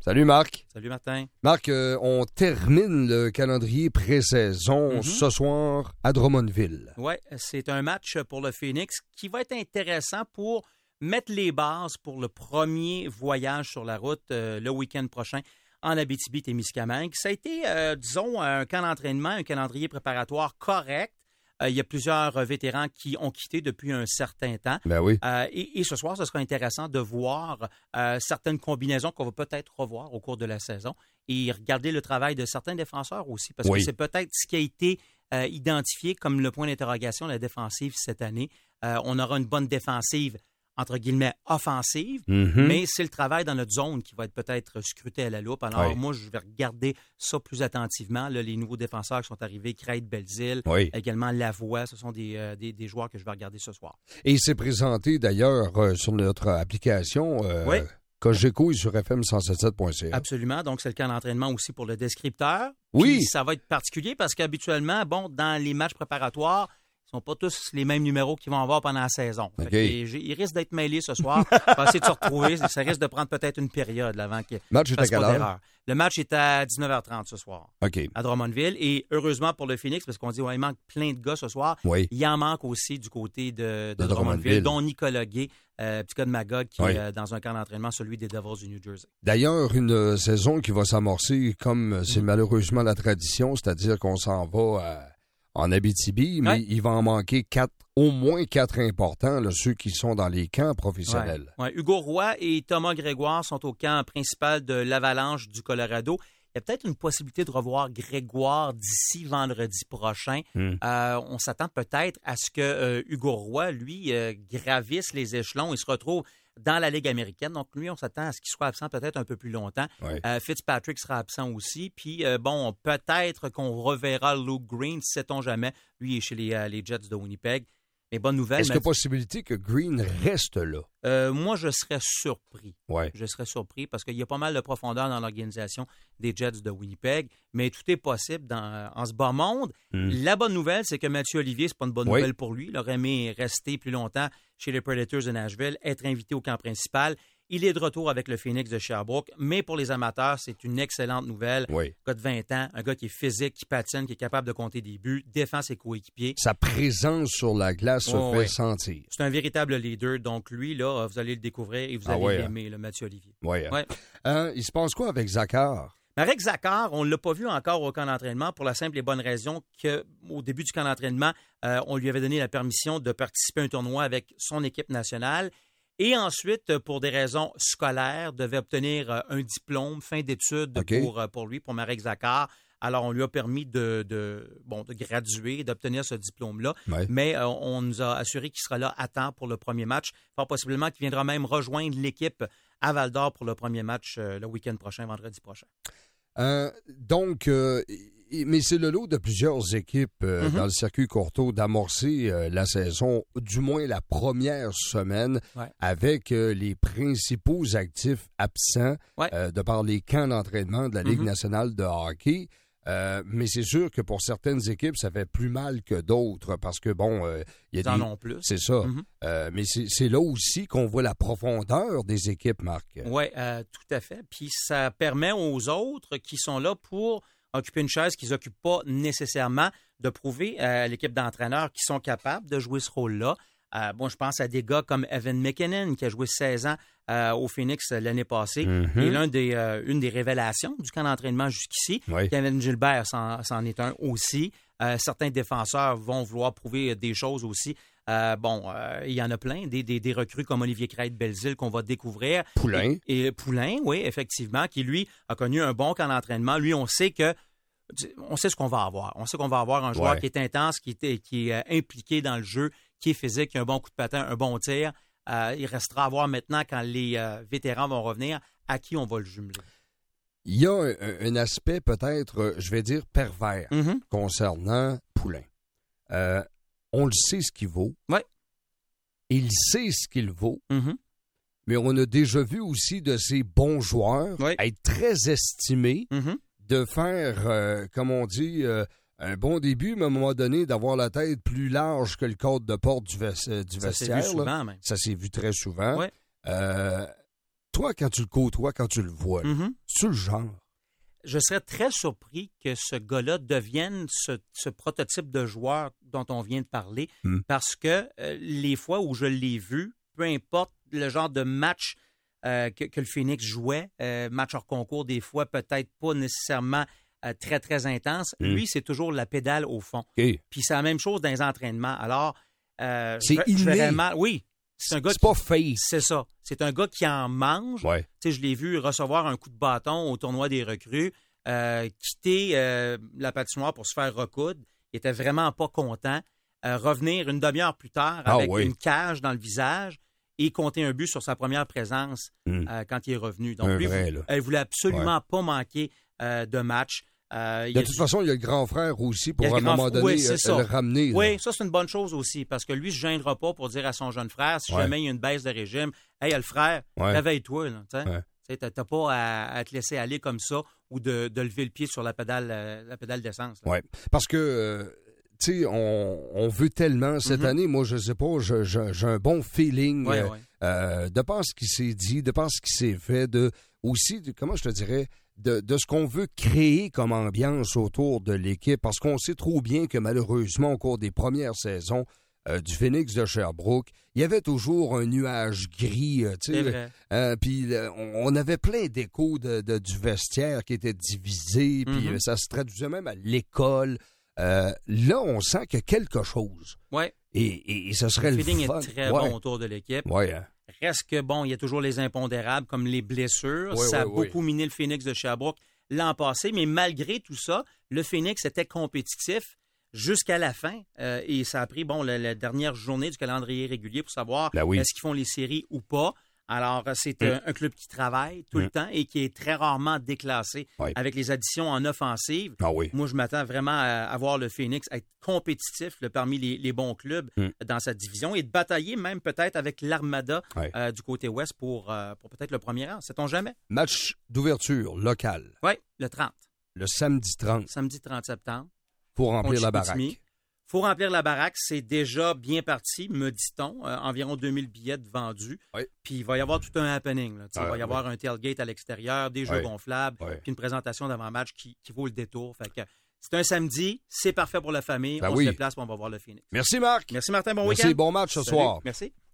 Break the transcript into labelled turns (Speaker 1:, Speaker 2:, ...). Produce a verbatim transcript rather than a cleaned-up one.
Speaker 1: Salut Marc.
Speaker 2: Salut Martin.
Speaker 1: Marc, euh, on termine le calendrier pré-saison mm-hmm. ce soir à Drummondville.
Speaker 2: Oui, c'est un match pour le Phoenix qui va être intéressant pour mettre les bases pour le premier voyage sur la route euh, le week-end prochain en Abitibi-Témiscamingue. Ça a été, euh, disons, un camp d'entraînement, un calendrier préparatoire correct. Euh, il y a plusieurs euh, vétérans qui ont quitté depuis un certain temps.
Speaker 1: Ben oui.
Speaker 2: Euh, et, et ce soir, ce sera intéressant de voir euh, certaines combinaisons qu'on va peut-être revoir au cours de la saison et regarder le travail de certains défenseurs aussi, parce
Speaker 1: oui.
Speaker 2: que c'est peut-être ce qui a été euh, identifié comme le point d'interrogation de la défensive cette année. Euh, on aura une bonne défensive entre guillemets, offensive,
Speaker 1: mm-hmm.
Speaker 2: mais c'est le travail dans notre zone qui va être peut-être scruté à la loupe. Alors,
Speaker 1: oui.
Speaker 2: moi, je vais regarder ça plus attentivement. Là, les nouveaux défenseurs qui sont arrivés, Craig Belzile,
Speaker 1: oui.
Speaker 2: également Lavoie, ce sont des, euh, des, des joueurs que je vais regarder ce soir.
Speaker 1: Et il s'est présenté d'ailleurs euh, sur notre application euh,
Speaker 2: oui.
Speaker 1: Cogeco et sur F M cent soixante-sept point C A.
Speaker 2: Absolument. Donc, c'est le camp d'entraînement aussi pour le descripteur.
Speaker 1: Oui.
Speaker 2: Puis, ça va être particulier parce qu'habituellement, bon, dans les matchs préparatoires, ils ne sont pas tous les mêmes numéros qu'ils vont avoir pendant la saison.
Speaker 1: Okay.
Speaker 2: Ils risquent d'être mêlés ce soir. On va essayer de se retrouver. Ça risque de prendre peut-être une période là, avant qu'il
Speaker 1: match est à quelle heure?
Speaker 2: Le match est à dix-neuf heures trente ce soir,
Speaker 1: okay.
Speaker 2: à Drummondville. Et heureusement pour le Phoenix, parce qu'on dit ouais, il manque plein de gars ce soir,
Speaker 1: oui.
Speaker 2: il en manque aussi du côté de, de, de Drummondville,
Speaker 1: Drummondville,
Speaker 2: dont Nicolas Gay, euh, petit gars de Magog, qui
Speaker 1: oui.
Speaker 2: est euh, dans un camp d'entraînement, celui des Devils du New Jersey.
Speaker 1: D'ailleurs, une euh, saison qui va s'amorcer comme c'est mmh. malheureusement la tradition, c'est-à-dire qu'on s'en va à... en Abitibi, mais
Speaker 2: ouais.
Speaker 1: il va en manquer quatre, au moins quatre importants, là, ceux qui sont dans les camps professionnels.
Speaker 2: Ouais. Ouais. Hugo Roy et Thomas Grégoire sont au camp principal de l'Avalanche du Colorado. Il y a peut-être une possibilité de revoir Grégoire d'ici vendredi prochain.
Speaker 1: Mm.
Speaker 2: Euh, on s'attend peut-être à ce que euh, Hugo Roy, lui, euh, gravisse les échelons et se retrouve dans la Ligue américaine. Donc, lui, on s'attend à ce qu'il soit absent peut-être un peu plus longtemps.
Speaker 1: Oui.
Speaker 2: Euh, Fitzpatrick sera absent aussi. Puis, euh, bon, peut-être qu'on reverra Luke Green, sait-on jamais. Lui, il est chez les, euh, les Jets de Winnipeg. Mais bonne nouvelle.
Speaker 1: Est-ce qu'il y a possibilité que Green reste là?
Speaker 2: Euh, moi, je serais surpris.
Speaker 1: Ouais.
Speaker 2: Je serais surpris parce qu'il y a pas mal de profondeur dans l'organisation des Jets de Winnipeg, mais tout est possible dans, en ce bas monde. Mm. La bonne nouvelle, c'est que Mathieu Olivier, c'est pas une bonne
Speaker 1: oui.
Speaker 2: nouvelle pour lui. Il aurait aimé rester plus longtemps chez les Predators de Nashville, être invité au camp principal. Il est de retour avec le Phoenix de Sherbrooke, mais pour les amateurs, c'est une excellente nouvelle.
Speaker 1: Oui.
Speaker 2: Un gars de vingt ans, un gars qui est physique, qui patine, qui est capable de compter des buts, défend ses coéquipiers.
Speaker 1: Sa présence sur la glace se
Speaker 2: oh,
Speaker 1: fait
Speaker 2: oui.
Speaker 1: sentir.
Speaker 2: C'est un véritable leader. Donc lui, là, vous allez le découvrir et vous allez ah, ouais, l'aimer, hein. le Mathieu Olivier.
Speaker 1: Oui.
Speaker 2: Ouais.
Speaker 1: Euh, il se passe quoi avec Zachar?
Speaker 2: Marek Zachar, on ne l'a pas vu encore au camp d'entraînement pour la simple et bonne raison qu'au début du camp d'entraînement, euh, on lui avait donné la permission de participer à un tournoi avec son équipe nationale. Et ensuite, pour des raisons scolaires, devait obtenir un diplôme, fin d'études
Speaker 1: okay.
Speaker 2: pour, pour lui, pour Marek Zachar. Alors, on lui a permis de, de, bon, de graduer, d'obtenir ce diplôme-là.
Speaker 1: Ouais.
Speaker 2: Mais euh, on nous a assuré qu'il sera là à temps pour le premier match. Fort possiblement qu'il viendra même rejoindre l'équipe à Val-d'Or pour le premier match euh, le week-end prochain, vendredi prochain.
Speaker 1: Euh, donc, euh, mais c'est le lot de plusieurs équipes euh, mm-hmm. dans le circuit Courteau d'amorcer euh, la saison, du moins la première semaine,
Speaker 2: ouais.
Speaker 1: avec euh, les principaux actifs absents
Speaker 2: ouais.
Speaker 1: euh, de par les camps d'entraînement de la Ligue mm-hmm. nationale de hockey. Euh, mais c'est sûr que pour certaines équipes, ça fait plus mal que d'autres parce que, bon, il euh, y a
Speaker 2: Ils
Speaker 1: des...
Speaker 2: en ont plus.
Speaker 1: C'est ça. Mm-hmm. Euh, mais c'est, c'est là aussi qu'on voit la profondeur des équipes, Marc.
Speaker 2: Oui, euh, tout à fait. Puis ça permet aux autres qui sont là pour occuper une chaise qu'ils n'occupent pas nécessairement de prouver à l'équipe d'entraîneurs qui sont capables de jouer ce rôle-là. Euh, bon, je pense à des gars comme Evan McKinnon qui a joué seize ans euh, au Phoenix l'année passée.
Speaker 1: Mm-hmm.
Speaker 2: Et l'un des, euh, une des révélations du camp d'entraînement jusqu'ici.
Speaker 1: Oui.
Speaker 2: Kevin Gilbert c'en, c'en est un aussi. Euh, certains défenseurs vont vouloir prouver des choses aussi. Euh, bon, euh, il y en a plein, des, des, des recrues comme Olivier Craig-Belzile qu'on va découvrir.
Speaker 1: Poulain.
Speaker 2: Et, et Poulain, oui, effectivement, qui lui a connu un bon camp d'entraînement. Lui, on sait que on sait ce qu'on va avoir. On sait qu'on va avoir un joueur
Speaker 1: ouais.
Speaker 2: qui est intense, qui est, qui est impliqué dans le jeu, qui est physique, qui a un bon coup de patin, un bon tir. Euh, il restera à voir maintenant, quand les euh, vétérans vont revenir, à qui on va le jumeler.
Speaker 1: Il y a un, un aspect peut-être, je vais dire, pervers
Speaker 2: mm-hmm.
Speaker 1: concernant Poulain. Euh, on le sait ce qu'il vaut.
Speaker 2: Oui.
Speaker 1: Il sait ce qu'il vaut.
Speaker 2: Mm-hmm.
Speaker 1: Mais on a déjà vu aussi de ces bons joueurs
Speaker 2: oui.
Speaker 1: être très estimés,
Speaker 2: mm-hmm.
Speaker 1: de faire, euh, comme on dit, euh, un bon début, mais à un moment donné, d'avoir la tête plus large que le cadre de porte du, ves- du
Speaker 2: ça
Speaker 1: vestiaire.
Speaker 2: Ça s'est vu souvent, même.
Speaker 1: Ça s'est vu très souvent.
Speaker 2: Oui.
Speaker 1: Euh, toi, quand tu le côtoies, quand tu le vois,
Speaker 2: mm-hmm.
Speaker 1: C'est-tu le genre?
Speaker 2: Je serais très surpris que ce gars-là devienne ce, ce prototype de joueur dont on vient de parler,
Speaker 1: mm.
Speaker 2: parce que euh, les fois où je l'ai vu, peu importe le genre de match euh, que, que le Phoenix jouait, euh, match hors concours, des fois peut-être pas nécessairement euh, très, très intense, mm. lui, c'est toujours la pédale au fond.
Speaker 1: Okay.
Speaker 2: Puis c'est la même chose dans les entraînements. Alors, euh,
Speaker 1: c'est
Speaker 2: je, je verrais mal. Oui.
Speaker 1: C'est un gars c'est qui, pas fake.
Speaker 2: C'est ça. C'est un gars qui en mange.
Speaker 1: Ouais.
Speaker 2: Tu sais, je l'ai vu recevoir un coup de bâton au tournoi des recrues, euh, quitter euh, la patinoire pour se faire recoudre. Il était vraiment pas content. Euh, revenir une demi-heure plus tard
Speaker 1: ah,
Speaker 2: avec
Speaker 1: oui.
Speaker 2: une cage dans le visage et compter un but sur sa première présence mm. euh, quand il est revenu. Donc,
Speaker 1: un
Speaker 2: lui,
Speaker 1: vrai,
Speaker 2: vous, elle voulait absolument
Speaker 1: ouais.
Speaker 2: pas manquer euh, de match.
Speaker 1: Euh, de toute du... façon, il y a le grand frère aussi pour à un
Speaker 2: grand...
Speaker 1: moment donné
Speaker 2: oui,
Speaker 1: euh, le ramener.
Speaker 2: Oui,
Speaker 1: là.
Speaker 2: ça, c'est une bonne chose aussi parce que lui, il ne se gênera pas pour dire à son jeune frère, si
Speaker 1: ouais.
Speaker 2: jamais il y a une baisse de régime, « Hey, le frère,
Speaker 1: ouais.
Speaker 2: réveille-toi. » Tu
Speaker 1: ouais.
Speaker 2: n'as pas à, à te laisser aller comme ça ou de, de lever le pied sur la pédale, euh, la pédale d'essence.
Speaker 1: Oui, parce que, euh, tu sais, on, on veut tellement cette mm-hmm. année, moi, je sais pas, je, je, j'ai un bon feeling
Speaker 2: ouais,
Speaker 1: euh,
Speaker 2: ouais.
Speaker 1: Euh, de par ce qui s'est dit, de par ce qui s'est fait, de aussi, de, comment je te dirais, De, de ce qu'on veut créer comme ambiance autour de l'équipe, parce qu'on sait trop bien que malheureusement, au cours des premières saisons euh, du Phoenix de Sherbrooke, il y avait toujours un nuage gris, euh, tu sais, euh, puis euh, on, on avait plein d'échos de, de, du vestiaire qui était divisé, puis mm-hmm. euh, ça se traduisait même à l'école. Euh, là, on sent qu'il y a quelque chose.
Speaker 2: Ouais.
Speaker 1: Et, et, et ce serait
Speaker 2: le
Speaker 1: le
Speaker 2: feeling
Speaker 1: fun.
Speaker 2: est très
Speaker 1: ouais.
Speaker 2: bon autour de l'équipe.
Speaker 1: Ouais, hein.
Speaker 2: Reste que, bon, il y a toujours les impondérables comme les blessures.
Speaker 1: Oui,
Speaker 2: ça
Speaker 1: oui,
Speaker 2: a beaucoup
Speaker 1: oui.
Speaker 2: miné le Phoenix de Sherbrooke l'an passé, mais malgré tout ça, le Phoenix était compétitif jusqu'à la fin. Euh, et ça a pris, bon, la, la dernière journée du calendrier régulier pour savoir
Speaker 1: ben oui.
Speaker 2: est-ce qu'ils font les séries ou pas. Alors, c'est mmh. un club qui travaille tout mmh. le temps et qui est très rarement déclassé
Speaker 1: oui.
Speaker 2: avec les additions en offensive.
Speaker 1: Ah oui.
Speaker 2: Moi, je m'attends vraiment à, à voir le Phoenix être compétitif là, parmi les, les bons clubs mmh. dans sa division et de batailler même peut-être avec l'Armada
Speaker 1: oui.
Speaker 2: euh, du côté ouest pour, euh, pour peut-être le premier rang. Sait-on jamais?
Speaker 1: Match d'ouverture local.
Speaker 2: Oui, le trente.
Speaker 1: Le samedi trente.
Speaker 2: Samedi trente septembre.
Speaker 1: Pour remplir la baraque.
Speaker 2: Il faut remplir la baraque, c'est déjà bien parti, me dit-on. Euh, environ deux mille billets vendus.
Speaker 1: Oui.
Speaker 2: Puis il va y avoir tout un happening. Là. Ah, il va y oui. avoir un tailgate à l'extérieur, des jeux
Speaker 1: oui.
Speaker 2: gonflables,
Speaker 1: oui.
Speaker 2: puis une présentation d'avant-match qui, qui vaut le détour. Fait que c'est un samedi, c'est parfait pour la famille.
Speaker 1: Ben
Speaker 2: on
Speaker 1: oui.
Speaker 2: se déplace, on va voir le Phoenix.
Speaker 1: Merci Marc.
Speaker 2: Merci Martin, bon
Speaker 1: Merci,
Speaker 2: week-end.
Speaker 1: Bon match ce
Speaker 2: Salut.
Speaker 1: soir.
Speaker 2: Merci.